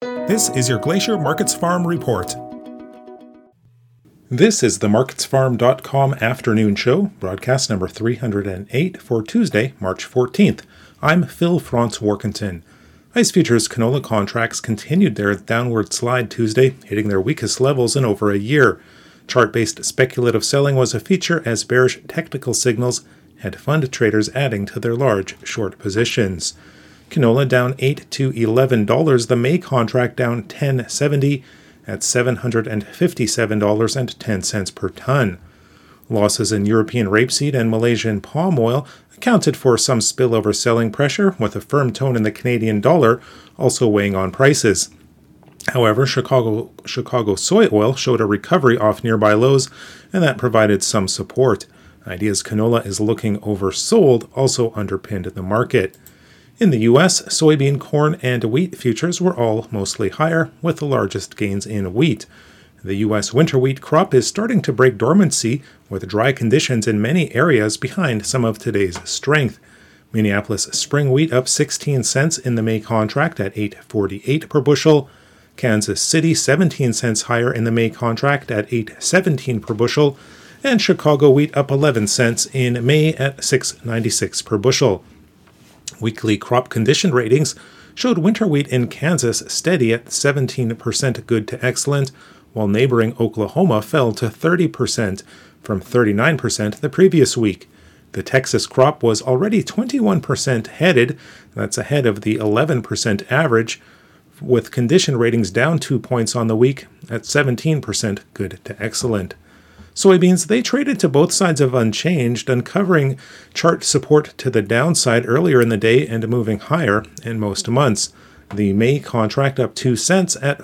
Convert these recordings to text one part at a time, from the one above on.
This is your Glacier Markets Farm Report. This is the MarketsFarm.com afternoon show, broadcast number 308 for Tuesday, March 14th. I'm Phil Franz-Warkentin. ICE futures canola contracts continued their downward slide Tuesday, hitting their weakest levels in over a year. Chart-based speculative selling was a feature as bearish technical signals had fund traders adding to their large short positions. Canola down $8 to $11, the May contract down $10.70 at $757.10 per ton. Losses in European rapeseed and Malaysian palm oil accounted for some spillover selling pressure, with a firm tone in the Canadian dollar also weighing on prices. However, Chicago soy oil showed a recovery off nearby lows, and that provided some support. Ideas canola is looking oversold also underpinned the market. In the U.S., soybean, corn, and wheat futures were all mostly higher, with the largest gains in wheat. The U.S. winter wheat crop is starting to break dormancy, with dry conditions in many areas behind some of today's strength. Minneapolis spring wheat up 16 cents in the May contract at $8.48 per bushel. Kansas City 17 cents higher in the May contract at $8.17 per bushel. And Chicago wheat up 11 cents in May at $6.96 per bushel. Weekly crop condition ratings showed winter wheat in Kansas steady at 17% good to excellent, while neighboring Oklahoma fell to 30% from 39% the previous week. The Texas crop was already 21% headed, that's ahead of the 11% average, with condition ratings down 2 points on the week at 17% good to excellent. Soybeans, they traded to both sides of unchanged, uncovering chart support to the downside earlier in the day and moving higher in most months. The May contract up 2 cents at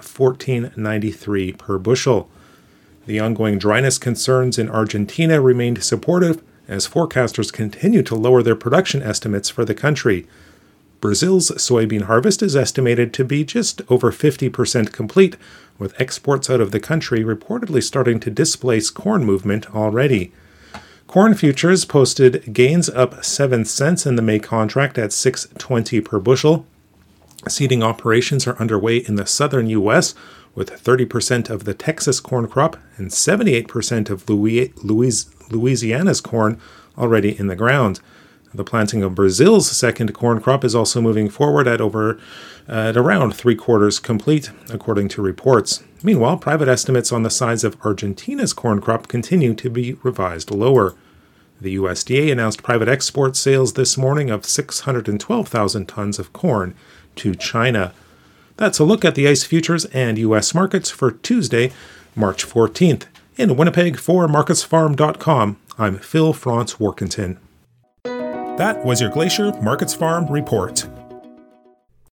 $14.93 per bushel. The ongoing dryness concerns in Argentina remained supportive as forecasters continue to lower their production estimates for the country. Brazil's soybean harvest is estimated to be just over 50% complete, with exports out of the country reportedly starting to displace corn movement already. Corn futures posted gains up 7 cents in the May contract at $6.20 per bushel. Seeding operations are underway in the southern U.S., with 30% of the Texas corn crop and 78% of Louisiana's corn already in the ground. The planting of Brazil's second corn crop is also moving forward at around 3/4 complete, according to reports. Meanwhile, private estimates on the size of Argentina's corn crop continue to be revised lower. The USDA announced private export sales this morning of 612,000 tons of corn to China. That's a look at the ICE futures and U.S. markets for Tuesday, March 14th. In Winnipeg for MarketsFarm.com, I'm Phil Franz-Warkentin. That was your Glacier Markets Farm Report.